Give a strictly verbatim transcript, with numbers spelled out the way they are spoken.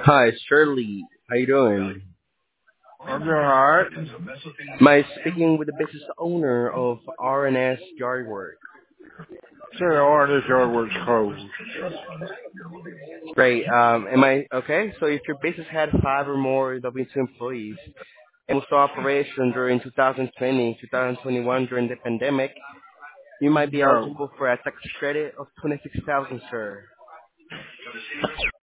Hi, Shirley. How you doing? I'm doing alright. Am I speaking with the business owner of R and S Yardwork? Say the R and S yard works closed. Great. Um, am I okay? So if your business had five or more W two employees and was operation during two thousand twenty, two thousand twenty-one during the pandemic, you might be No. eligible for a tax credit of twenty-six thousand, sir.